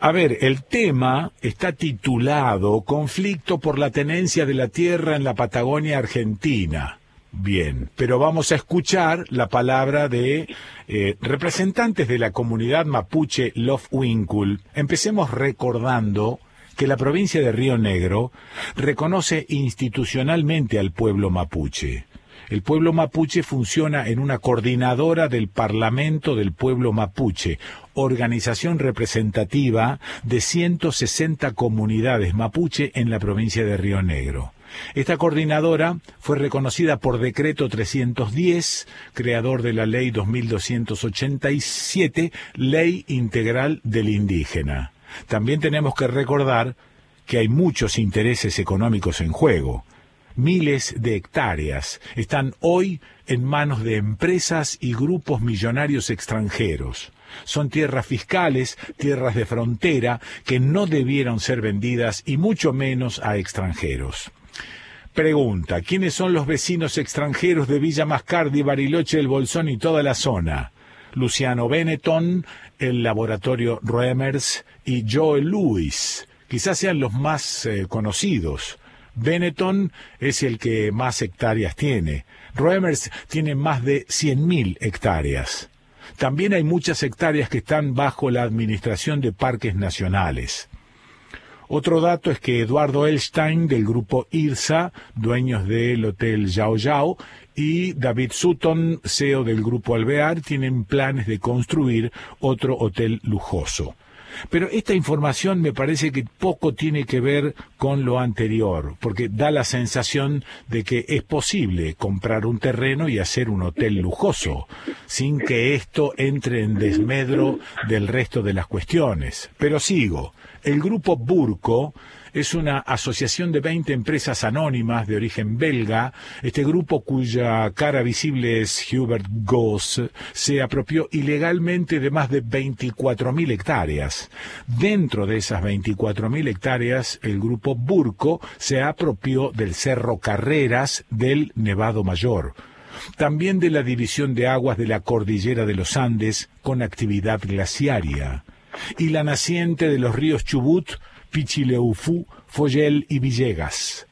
A ver, el tema está titulado Conflicto por la tenencia de la tierra en la Patagonia Argentina. Bien, pero vamos a escuchar la palabra de representantes de la comunidad mapuche Lofhuincul. Empecemos recordando que la provincia de Río Negro reconoce institucionalmente al pueblo mapuche. El pueblo mapuche funciona en una coordinadora del Parlamento del Pueblo Mapuche, organización representativa de 160 comunidades mapuche en la provincia de Río Negro. Esta coordinadora fue reconocida por Decreto 310, creador de la Ley 2287, Ley Integral del Indígena. También tenemos que recordar que hay muchos intereses económicos en juego. Miles de hectáreas están hoy en manos de empresas y grupos millonarios extranjeros. Son tierras fiscales, tierras de frontera, que no debieron ser vendidas y mucho menos a extranjeros. Pregunta, ¿quiénes son los vecinos extranjeros de Villa Mascardi, Bariloche, El Bolsón y toda la zona? Luciano Benetton, el laboratorio Reimers y Joe Louis. Quizás sean los más conocidos. Benetton es el que más hectáreas tiene. Reimers tiene más de 100.000 hectáreas. También hay muchas hectáreas que están bajo la administración de parques nacionales. Otro dato es que Eduardo Elstein, del grupo IRSA, dueños del Hotel Yao Yao, y David Sutton, CEO del grupo Alvear, tienen planes de construir otro hotel lujoso. Pero esta información me parece que poco tiene que ver con lo anterior, porque da la sensación de que es posible comprar un terreno y hacer un hotel lujoso, sin que esto entre en desmedro del resto de las cuestiones. Pero sigo. El grupo Burco es una asociación de 20 empresas anónimas de origen belga. Este grupo, cuya cara visible es Hubert Goss, se apropió ilegalmente de más de 24.000 hectáreas. Dentro de esas 24.000 hectáreas, el grupo Burco se apropió del Cerro Carreras del Nevado Mayor. También de la división de aguas de la cordillera de los Andes con actividad glaciaria. Y la naciente de los ríos Chubut, Pichileufú, Foyel y Villegas.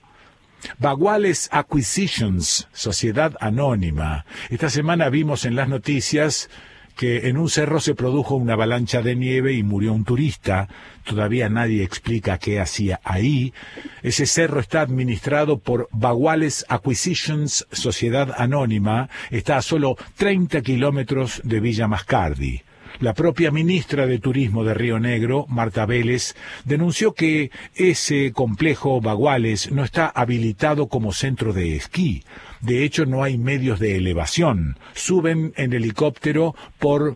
Baguales Acquisitions, sociedad anónima. Esta semana vimos en las noticias que en un cerro se produjo una avalancha de nieve y murió un turista. Todavía nadie explica qué hacía ahí. Ese cerro está administrado por Baguales Acquisitions, sociedad anónima. Está a solo 30 kilómetros de Villa Mascardi. La propia ministra de Turismo de Río Negro, Marta Vélez, denunció que ese complejo Baguales no está habilitado como centro de esquí. De hecho, no hay medios de elevación. Suben en helicóptero por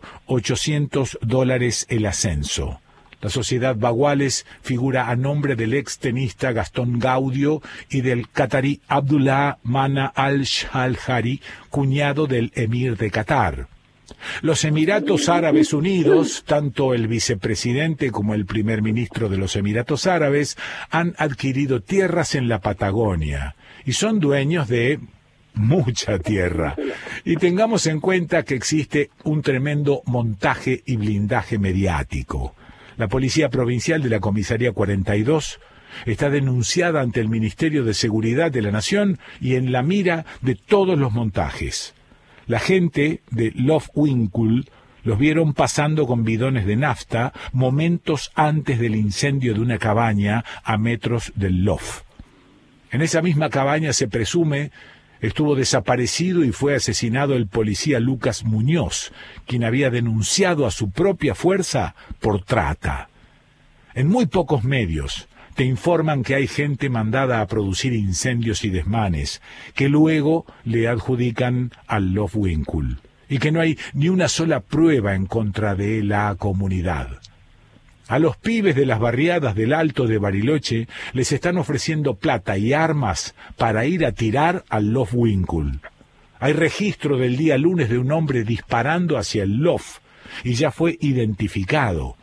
$800 el ascenso. La sociedad Baguales figura a nombre del ex tenista Gastón Gaudio y del catarí Abdullah Mana al-Shalhari, cuñado del emir de Qatar. Los Emiratos Árabes Unidos, tanto el vicepresidente como el primer ministro de los Emiratos Árabes, han adquirido tierras en la Patagonia y son dueños de mucha tierra. Y tengamos en cuenta que existe un tremendo montaje y blindaje mediático. La Policía Provincial de la Comisaría 42 está denunciada ante el Ministerio de Seguridad de la Nación y en la mira de todos los montajes. La gente de Lofhuincul los vieron pasando con bidones de nafta momentos antes del incendio de una cabaña a metros del Lof. En esa misma cabaña se presume estuvo desaparecido y fue asesinado el policía Lucas Muñoz, quien había denunciado a su propia fuerza por trata. En muy pocos medios te informan que hay gente mandada a producir incendios y desmanes, que luego le adjudican al Lofhuincul, y que no hay ni una sola prueba en contra de la comunidad. A los pibes de las barriadas del Alto de Bariloche les están ofreciendo plata y armas para ir a tirar al Lofhuincul. Hay registro del día lunes de un hombre disparando hacia el Lof, y ya fue identificado.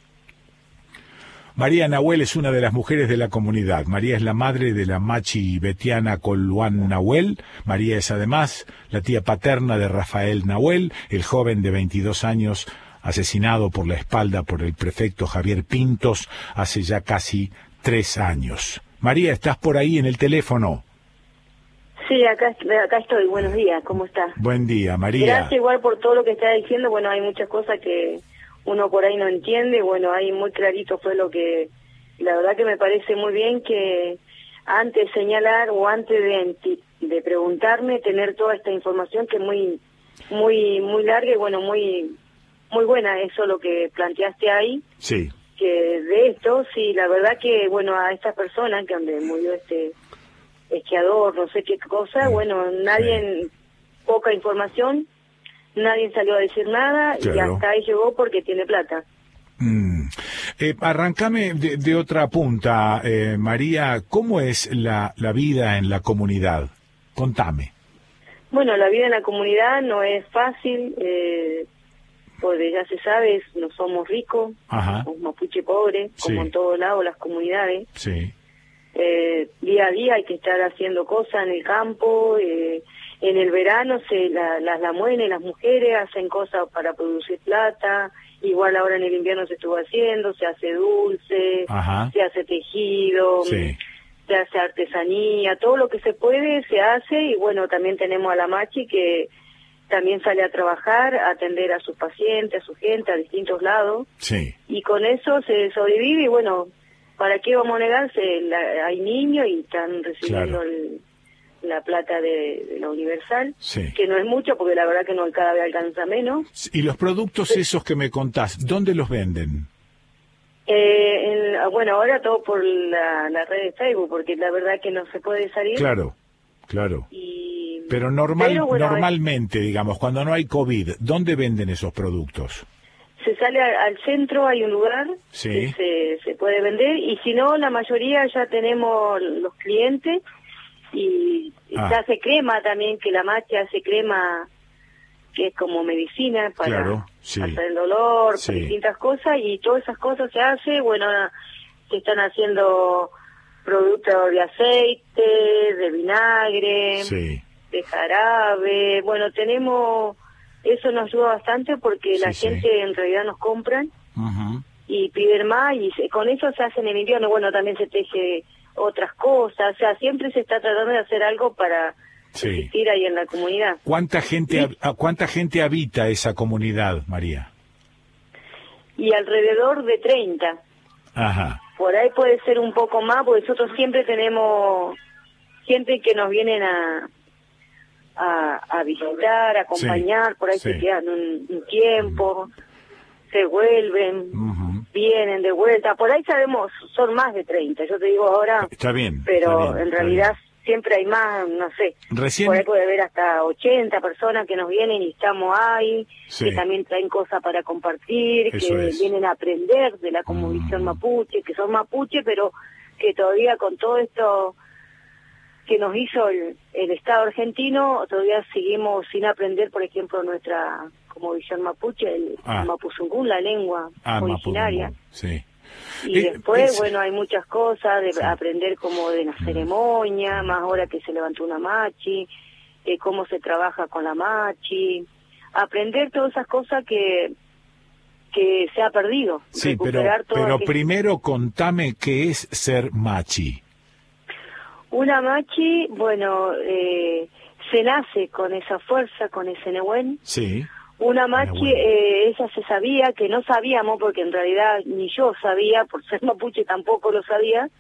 María Nahuel es una de las mujeres de la comunidad. María es la madre de la machi Betiana Coluán Nahuel. María es además la tía paterna de Rafael Nahuel, el joven de 22 años asesinado por la espalda por el prefecto Javier Pintos hace ya casi 3 años. María, ¿estás por ahí en el teléfono? Sí, acá estoy. Buenos días, ¿cómo estás? Buen día, María. Gracias igual por todo lo que estás diciendo. Bueno, hay muchas cosas que uno por ahí no entiende. Bueno, ahí muy clarito fue lo que... La verdad que me parece muy bien que antes de señalar o antes de preguntarme, tener toda esta información que es muy larga y bueno, muy buena. Eso lo que planteaste ahí. Sí. Que de esto, sí, la verdad que, bueno, a esta persona que donde murió este esquiador, no sé qué cosa, bueno, nadie, poca información, nadie salió a decir nada, claro. Y hasta ahí llegó porque tiene plata. Arrancame de otra punta, María, ¿cómo es la vida en la comunidad? Contame. Bueno, la vida en la comunidad no es fácil, porque ya se sabe, no somos ricos, somos mapuche pobres, como en todos lados las comunidades. Sí. Día a día hay que estar haciendo cosas en el campo, en el verano las lamuenes, las mujeres hacen cosas para producir plata, igual ahora en el invierno se estuvo haciendo, se hace dulce, se hace tejido, se hace artesanía, todo lo que se puede se hace, y bueno, también tenemos a la Machi que también sale a trabajar, a atender a sus pacientes, a su gente, a distintos lados, y con eso se sobrevive, y bueno, ¿para qué vamos a negarse? Hay niños y están recibiendo la plata de la Universal, que no es mucho porque la verdad que no cada vez alcanza menos. ¿Y los productos esos que me contás, dónde los venden? Bueno, ahora todo por la red de Facebook, porque la verdad que no se puede salir. Claro. Pero normalmente, digamos, cuando no hay COVID, ¿dónde venden esos productos? Se sale al centro, hay un lugar que se puede vender, y si no, la mayoría ya tenemos los clientes, y se hace crema también, que la Machi hace crema que es como medicina para hacer el dolor, para distintas cosas, y todas esas cosas se hace. Bueno, se están haciendo productos de aceite, de vinagre, de jarabe. Bueno, tenemos... Eso nos ayuda bastante porque la gente en realidad nos compran y piden más, y con eso se hace en el invierno. Bueno, también se teje otras cosas, o sea, siempre se está tratando de hacer algo para existir ahí en la comunidad. ¿Cuánta gente habita esa comunidad, María? Y alrededor de 30. Por ahí puede ser un poco más, porque nosotros siempre tenemos gente que nos vienen a visitar, a acompañar, por ahí se quedan un tiempo, se vuelven, vienen de vuelta, por ahí sabemos, son más de 30, yo te digo ahora, está bien, pero en realidad siempre hay más, no sé, por ahí puede haber hasta 80 personas que nos vienen y estamos ahí, que también traen cosas para compartir, que vienen a aprender de la cosmovisión mapuche, que son mapuche, pero que todavía con todo esto que nos hizo el Estado argentino, todavía seguimos sin aprender, por ejemplo, nuestra cosmovisión mapuche, el mapuzungún, la lengua originaria. Y después, bueno, hay muchas cosas de aprender como de la ceremonia, más ahora que se levantó una machi, cómo se trabaja con la machi, aprender todas esas cosas que se ha perdido. Sí, pero primero contame qué es ser machi. Una machi, bueno, se nace con esa fuerza, con ese nehuen. Una machi, ella se sabía, que no sabíamos, porque en realidad ni yo sabía, por ser mapuche tampoco lo sabía.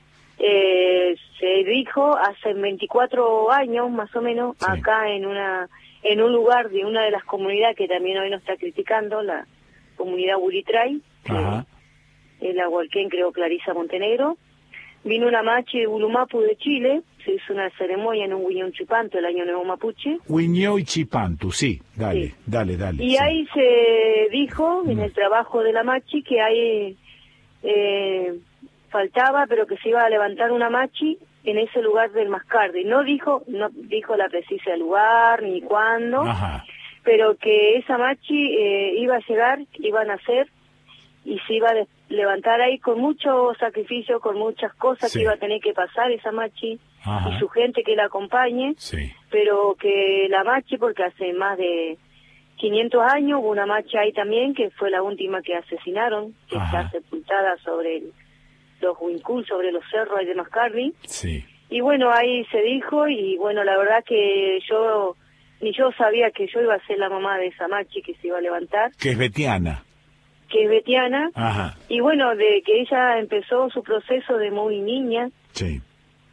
Se dijo hace 24 años, más o menos, acá en un lugar de una de las comunidades que también hoy nos está criticando, la comunidad Buritray, en la Hualquén, creo, Clarisa Montenegro. Vino una machi de Ulumapu de Chile, se hizo una ceremonia en un Huiñón Chipanto, el año nuevo mapuche. Huiñón Chipanto, dale. Y ahí se dijo, en el trabajo de la machi, que ahí faltaba, pero que se iba a levantar una machi en ese lugar del Mascardi. No dijo la precisa lugar ni cuándo, pero que esa machi iba a llegar, iba a nacer, y se iba a levantar ahí con mucho sacrificio, con muchas cosas que iba a tener que pasar esa machi y su gente que la acompañe, pero que la machi, porque hace más de 500 años, hubo una machi ahí también, que fue la última que asesinaron, que está sepultada sobre los Huincul, sobre los cerros ahí de Mascardi. Sí. Y bueno, ahí se dijo, y bueno, la verdad que ni yo sabía que yo iba a ser la mamá de esa machi que se iba a levantar. Que es betiana. Que es betiana. Ajá. Y bueno, de que ella empezó su proceso de muy niña. Sí.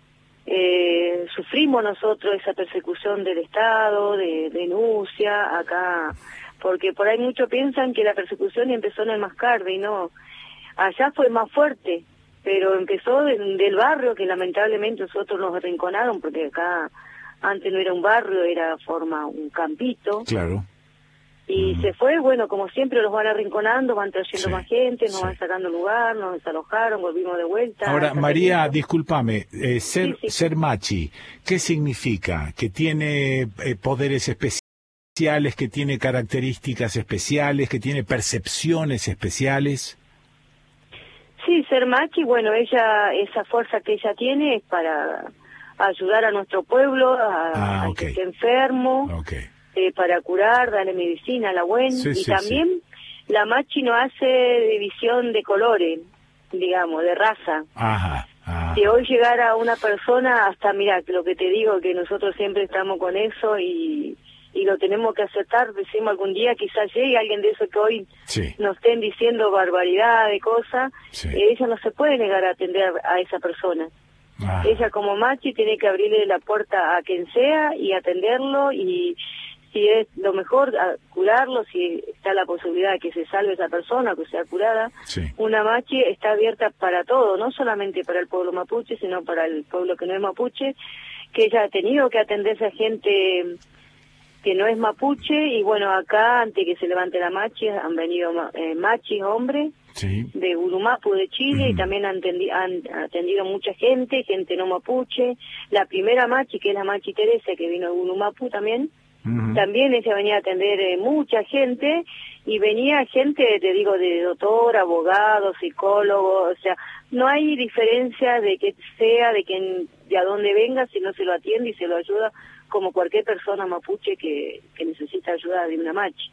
Sufrimos nosotros esa persecución del Estado, de denuncia acá, porque por ahí muchos piensan que la persecución empezó en el Mascardi, y no, allá fue más fuerte, pero empezó del barrio, que lamentablemente nosotros nos arrinconaron, porque acá antes no era un barrio, era un campito. Claro. Y se fue, bueno, como siempre los van arrinconando, van trayendo más gente, nos van sacando lugar, nos desalojaron, volvimos de vuelta. Ahora, María, discúlpame, ser machi, ¿qué significa? ¿Que tiene poderes especiales, que tiene características especiales, que tiene percepciones especiales? Sí, ser machi, bueno, esa fuerza que ella tiene es para ayudar a nuestro pueblo, a que esté enfermo. Para curar, darle medicina a la buena, y también la machi no hace división de colores, digamos, de raza. Si hoy llegara una persona, hasta mira, lo que te digo, que nosotros siempre estamos con eso y lo tenemos que aceptar, decimos algún día quizás llegue alguien de eso que hoy nos estén diciendo barbaridad de cosas, ella no se puede negar a atender a esa persona. Ella como machi tiene que abrirle la puerta a quien sea y atenderlo, y si es lo mejor, curarlo, si está la posibilidad de que se salve esa persona, que sea curada. Una machi está abierta para todo, no solamente para el pueblo mapuche, sino para el pueblo que no es mapuche, que ella ha tenido que atenderse a gente que no es mapuche, y bueno, acá, antes que se levante la machi, han venido machis, hombres, de Urumapu, de Chile, y también han atendido mucha gente no mapuche. La primera machi, que es la machi Teresa, que vino de Urumapu también, también ella venía a atender mucha gente, y venía gente, te digo, de doctor, abogado, psicólogo, o sea, no hay diferencia de que sea, de a dónde venga, si no se lo atiende y se lo ayuda como cualquier persona mapuche que necesita ayuda de una machi.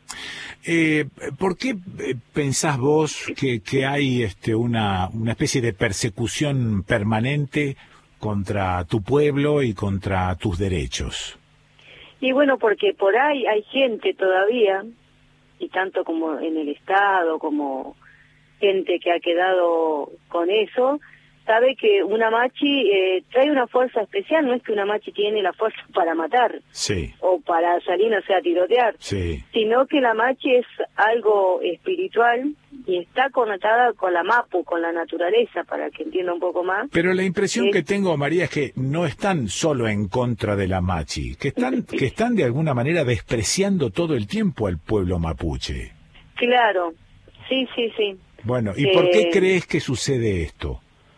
¿Por qué pensás vos que hay una especie de persecución permanente contra tu pueblo y contra tus derechos? Y bueno, porque por ahí hay gente todavía, y tanto como en el Estado, como gente que ha quedado con eso, sabe que una machi trae una fuerza especial. No es que una machi tiene la fuerza para matar o para salir, no sé, a tirotear, sino que la machi es algo espiritual y está conectada con la mapu, con la naturaleza, para que entienda un poco más. Pero la impresión que tengo, María, es que no están solo en contra de la machi, que están de alguna manera despreciando todo el tiempo al pueblo mapuche. Claro, sí. Bueno, ¿y por qué crees que sucede esto?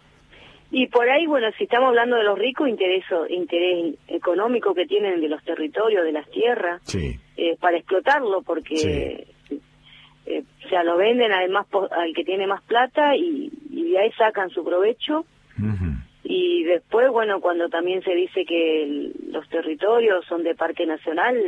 Y por ahí, bueno, si estamos hablando de los ricos, interés económico que tienen de los territorios, de las tierras, para explotarlo, porque o sea, lo venden además al que tiene más plata, y de ahí sacan su provecho. Y después, bueno, cuando también se dice que los territorios son de Parque Nacional,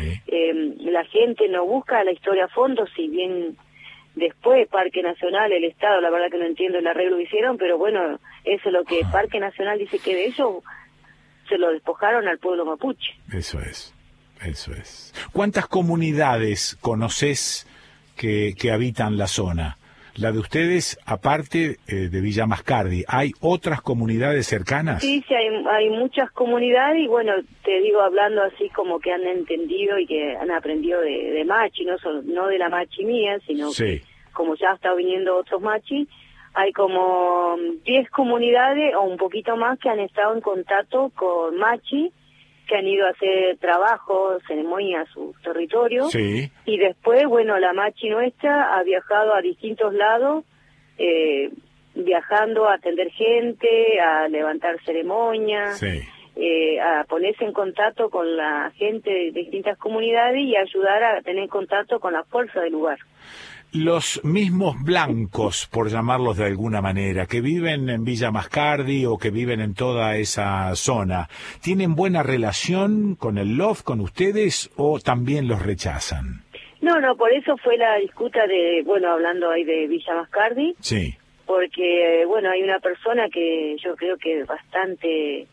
la gente no busca la historia a fondo, si bien después Parque Nacional, el Estado, la verdad que no entiendo el arreglo que hicieron, pero bueno, eso es lo que Parque Nacional dice, que de ellos se lo despojaron al pueblo mapuche. Eso es. ¿Cuántas comunidades conoces que habitan la zona? La de ustedes, aparte de Villa Mascardi, ¿hay otras comunidades cercanas? Sí, hay muchas comunidades, y bueno, te digo, hablando así como que han entendido y que han aprendido de machi, no de la machi mía, sino que como ya ha estado viniendo otros machi, hay como 10 comunidades o un poquito más que han estado en contacto con machi, que han ido a hacer trabajo, ceremonia a su territorio, y después, bueno, la machi nuestra ha viajado a distintos lados, viajando a atender gente, a levantar ceremonias, a ponerse en contacto con la gente de distintas comunidades y ayudar a tener contacto con la fuerza del lugar. Los mismos blancos, por llamarlos de alguna manera, que viven en Villa Mascardi o que viven en toda esa zona, ¿tienen buena relación con el LOF, con ustedes, o también los rechazan? No, por eso fue la disputa de, bueno, hablando ahí de Villa Mascardi. Sí. Porque, bueno, hay una persona que yo creo que bastante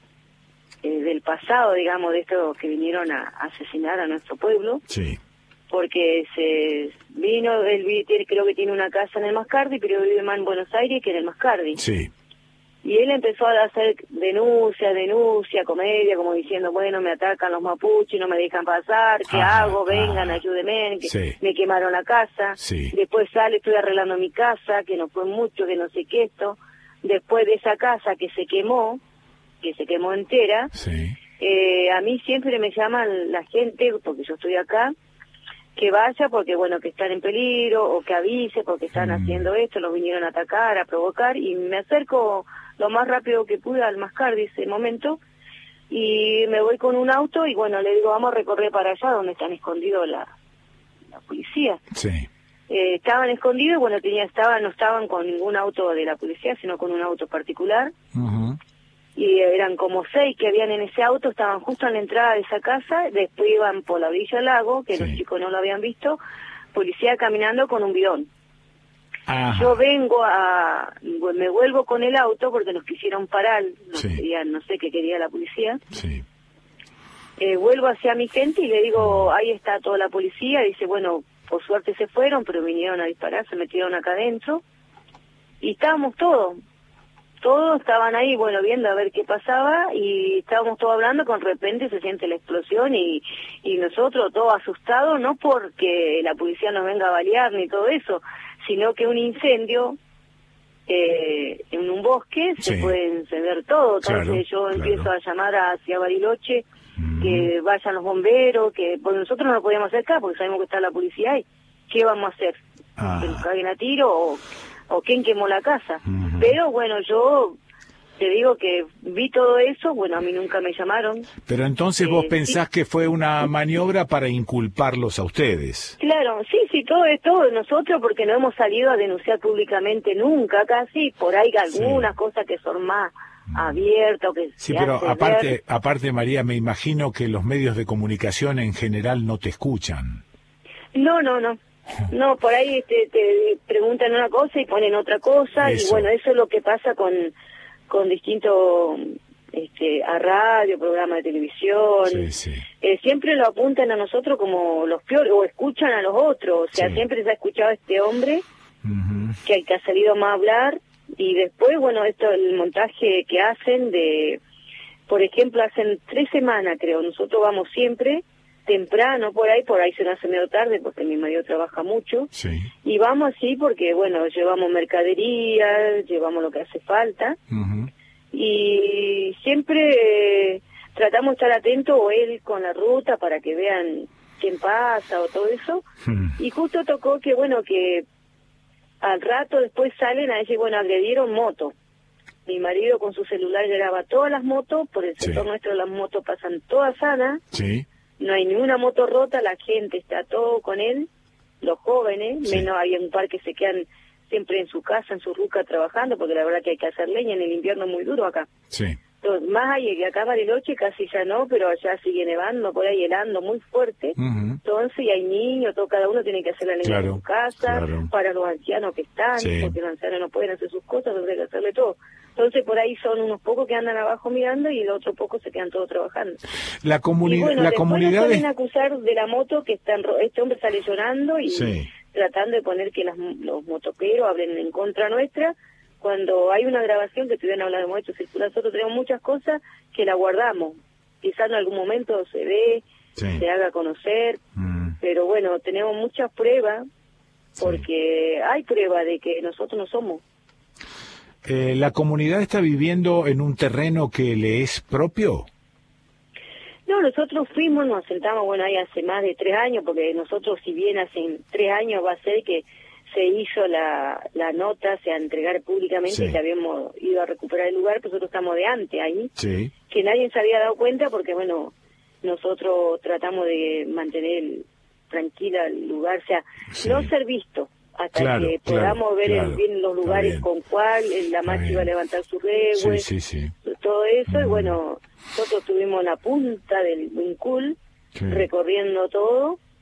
del pasado, digamos, de estos que vinieron a asesinar a nuestro pueblo. Sí. Porque se vino, creo que tiene una casa en el Mascardi, pero vive más en Buenos Aires que en el Mascardi. Sí. Y él empezó a hacer denuncia, comedia, como diciendo, bueno, me atacan los mapuches, no me dejan pasar, ¿qué hago? Vengan, ayúdenme, que me quemaron la casa. Sí. Después sale, estoy arreglando mi casa, que no fue mucho, que no sé qué esto. Después de esa casa que se quemó entera, a mí siempre me llaman la gente, porque yo estoy acá, que vaya porque, bueno, que están en peligro, o que avise porque están haciendo esto, los vinieron a atacar, a provocar, y me acerco lo más rápido que pude al Mascardi ese momento, y me voy con un auto, y bueno, le digo, vamos a recorrer para allá donde están escondidos la policía. Sí. Estaban escondidos, y bueno, no estaban con ningún auto de la policía, sino con un auto particular. Y eran como 6 que habían en ese auto, estaban justo en la entrada de esa casa, después iban por la orilla del lago, que los chicos no lo habían visto, policía caminando con un bidón. Yo me vuelvo con el auto porque nos quisieron parar, no sé qué quería la policía. Vuelvo hacia mi gente y le digo, ahí está toda la policía, dice, bueno, por suerte se fueron, pero vinieron a disparar, se metieron acá adentro, y estábamos todos estaban ahí, bueno, viendo a ver qué pasaba, y estábamos todos hablando, con repente se siente la explosión, y nosotros todos asustados, no porque la policía nos venga a balear ni todo eso, sino que un incendio en un bosque se puede encender todo. Entonces yo empiezo a llamar hacia Bariloche, que vayan los bomberos, porque nosotros no lo podíamos acercar porque sabemos que está la policía ahí. ¿Qué vamos a hacer? ¿Que nos caguen a tiro o quién quemó la casa? Pero bueno, yo te digo que vi todo eso, bueno, a mí nunca me llamaron. Pero entonces vos pensás que fue una maniobra para inculparlos a ustedes. Claro, sí, todo es todo de nosotros, porque no hemos salido a denunciar públicamente nunca, casi, por ahí algunas cosas que son más abiertas. Pero aparte, María, me imagino que los medios de comunicación en general no te escuchan. No, por ahí te preguntan una cosa y ponen otra cosa, y bueno, eso es lo que pasa con distintos a radio, programas de televisión. Siempre lo apuntan a nosotros como los peores, o escuchan a los otros, o sea, siempre se ha escuchado a este hombre que ha salido más a hablar, y después, bueno, el montaje que hacen por ejemplo, hacen 3 semanas, creo, nosotros vamos siempre temprano por ahí se nos hace medio tarde porque mi marido trabaja mucho, y vamos así porque, bueno, llevamos mercadería, llevamos lo que hace falta, y siempre tratamos de estar atentos, o él con la ruta, para que vean quién pasa o todo eso, y justo tocó que, bueno, que al rato después salen a decir, bueno, agredieron moto. Mi marido con su celular graba todas las motos, por el sector nuestro las motos pasan todas sanas, no hay ni una moto rota, la gente está todo con él, los jóvenes, menos hay un par que se quedan siempre en su casa, en su ruca trabajando, porque la verdad que hay que hacer leña en el invierno muy duro acá. Entonces, más hay que acá Bariloche casi ya no, pero allá sigue nevando, por ahí helando muy fuerte. Entonces, y hay niños, cada uno tiene que hacer la leña en su casa, para los ancianos que están, porque los ancianos no pueden hacer sus cosas, entonces hay que hacerle todo. Entonces, por ahí son unos pocos que andan abajo mirando y el otro poco se quedan todos trabajando. La comunidad nos pueden acusar de la moto, que este hombre sale llorando y tratando de poner que los motoqueros hablen en contra nuestra, cuando hay una grabación que tuvieron hablado de esto circular. Nosotros tenemos muchas cosas que la guardamos. Quizás en algún momento se ve, se haga conocer, pero bueno, tenemos muchas pruebas, porque hay pruebas de que nosotros no somos. ¿La comunidad está viviendo en un terreno que le es propio? No, nosotros nos sentamos, bueno, ahí hace más de 3 años, porque nosotros, si bien hace 3 años va a ser que se hizo la nota, a entregar públicamente, que habíamos ido a recuperar el lugar, nosotros estamos de antes ahí, que nadie se había dado cuenta, porque bueno, nosotros tratamos de mantener tranquila el lugar, o sea, no ser visto, hasta que podamos ver bien los lugares con cuál la machi iba a levantar su regue, todo eso, y bueno, nosotros estuvimos en la punta del Wincul, recorriendo todo,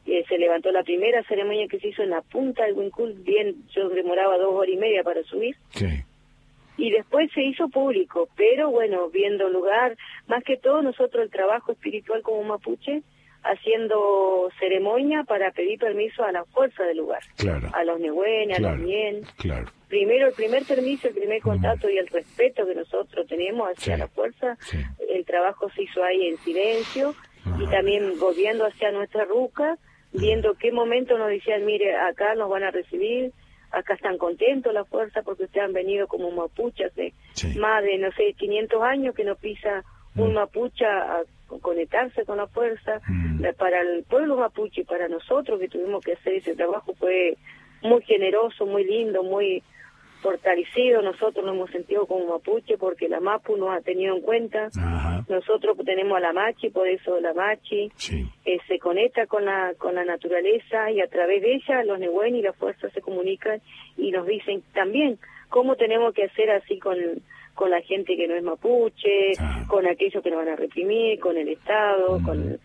se levantó la primera ceremonia que se hizo en la punta del Huincul, bien, yo demoraba 2 horas y media para subir. Sí. Y después se hizo público, pero bueno, viendo lugar, más que todo nosotros el trabajo espiritual como mapuche, haciendo ceremonia para pedir permiso a la fuerza del lugar, claro, a los nehuenes, claro, a los ñen. Claro. Primero, el primer permiso, el primer contacto y el respeto que nosotros tenemos hacia la fuerza, el trabajo se hizo ahí en silencio. Y también volviendo hacia nuestra ruca, viendo qué momento nos decían, mire, acá nos van a recibir, acá están contentos la fuerza porque ustedes han venido como mapuche hace más de, no sé, 500 años que no pisa un mapuche a conectarse con la fuerza. Para el pueblo mapuche y para nosotros que tuvimos que hacer ese trabajo fue muy generoso, muy lindo, muy fortalecido. Nosotros nos hemos sentido como mapuche porque la Mapu nos ha tenido en cuenta. Ajá. Nosotros tenemos a la Machi, por eso la Machi se conecta con la naturaleza y a través de ella los Nehuen y la fuerza se comunican y nos dicen también cómo tenemos que hacer así con la gente que no es mapuche, con aquellos que nos van a reprimir, con el Estado, con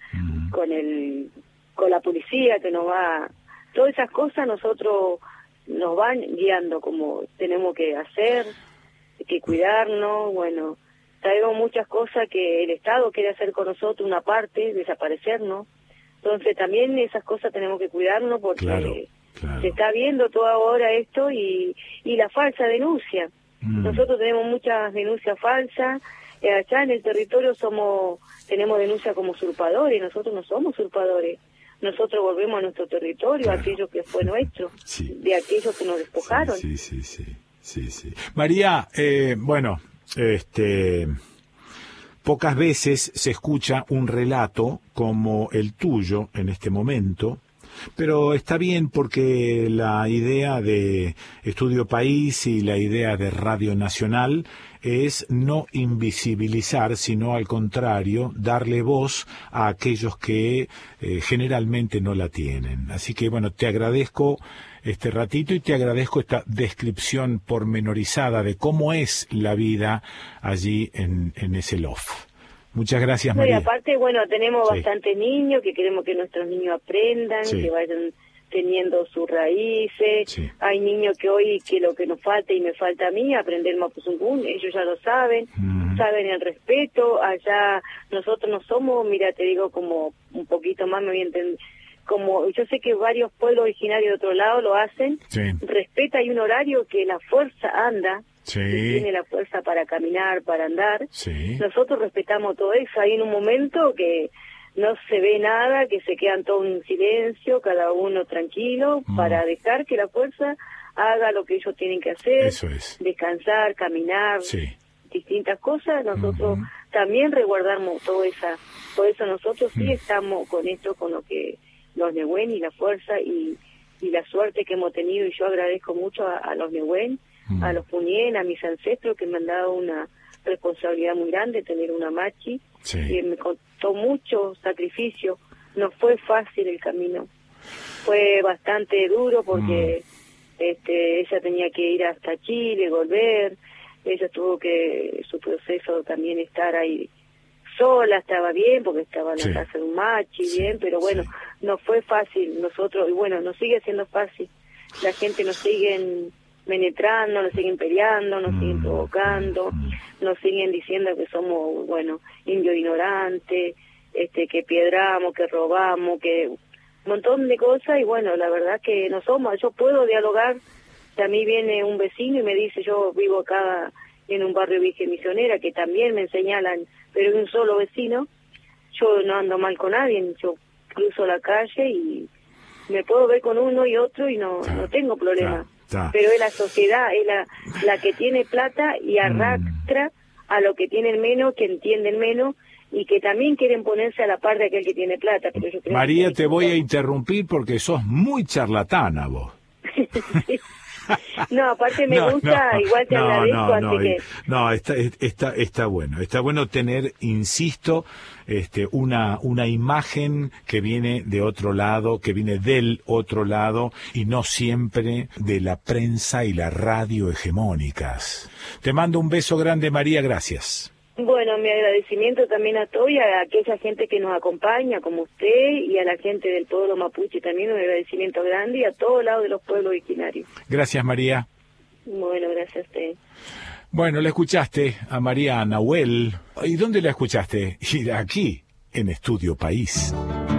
la policía que nos va... Todas esas cosas nosotros nos van guiando como tenemos que hacer, que cuidarnos, bueno, sabemos muchas cosas que el Estado quiere hacer con nosotros, una parte, desaparecernos, entonces también esas cosas tenemos que cuidarnos porque se está viendo todo ahora esto y la falsa denuncia. Nosotros tenemos muchas denuncias falsas, allá en el territorio tenemos denuncias como usurpadores, nosotros no somos usurpadores. Nosotros volvemos a nuestro territorio, aquello que fue nuestro, de aquellos que nos despojaron. Sí. María, bueno, pocas veces se escucha un relato como el tuyo en este momento, pero está bien porque la idea de Estudio País y la idea de Radio Nacional es no invisibilizar, sino al contrario, darle voz a aquellos que generalmente no la tienen. Así que, bueno, te agradezco este ratito y te agradezco esta descripción pormenorizada de cómo es la vida allí en ese loft. Muchas gracias, María. Y aparte, bueno, tenemos bastantes niños que queremos que nuestros niños aprendan, que vayan teniendo sus raíces. Hay niños que hoy, que lo que nos falta y me falta a mí, aprender Mapuzungún, ellos ya lo saben, saben el respeto. Allá nosotros no somos, mira, te digo como un poquito más, me voy a entender, como yo sé que varios pueblos originarios de otro lado lo hacen, respeta, hay un horario que la fuerza anda, que tiene la fuerza para caminar, para andar. Nosotros respetamos todo eso. Hay en un momento que no se ve nada, que se quedan todos en silencio, cada uno tranquilo, para dejar que la fuerza haga lo que ellos tienen que hacer, descansar, caminar, distintas cosas. Nosotros también resguardamos todo esa. Por eso nosotros sí estamos con esto, con lo que los Nehuen y la fuerza y la suerte que hemos tenido, y yo agradezco mucho a los Nehuen, a los Punien, a mis ancestros que me han dado una responsabilidad muy grande tener una Machi, y me costó mucho sacrificio, no fue fácil el camino, fue bastante duro porque ella tenía que ir hasta Chile, volver, ella tuvo que, su proceso también estar ahí sola, estaba bien porque estaba en la casa de un Machi, bien, pero bueno, no fue fácil nosotros, y bueno, no sigue siendo fácil, la gente nos sigue penetrando, nos siguen peleando, nos siguen provocando, nos siguen diciendo que somos, bueno, indios ignorantes, que piedramos, que robamos, que un montón de cosas, y bueno, la verdad que no somos, yo puedo dialogar, si a mí viene un vecino y me dice, yo vivo acá en un barrio Virgen Misionera, que también me señalan, pero es un solo vecino, yo no ando mal con nadie, yo cruzo la calle y me puedo ver con uno y otro y no tengo problema. Pero es la sociedad, es la que tiene plata y arrastra a lo que tienen menos, que entienden menos y que también quieren ponerse a la par de aquel que tiene plata. Pero yo creo María, te voy a interrumpir porque sos muy charlatana vos. No, aparte me gusta, igual te agradezco antes que... No, está bueno tener, insisto, una imagen que viene de otro lado, que viene del otro lado, y no siempre de la prensa y la radio hegemónicas. Te mando un beso grande, María, gracias. Bueno, mi agradecimiento también a todos y a aquella gente que nos acompaña, como usted, y a la gente del pueblo mapuche también, un agradecimiento grande, y a todos lados de los pueblos originarios. Gracias, María. Bueno, gracias a usted. Bueno, le escuchaste a María Nahuel. ¿Y dónde la escuchaste? Y aquí, en Estudio País.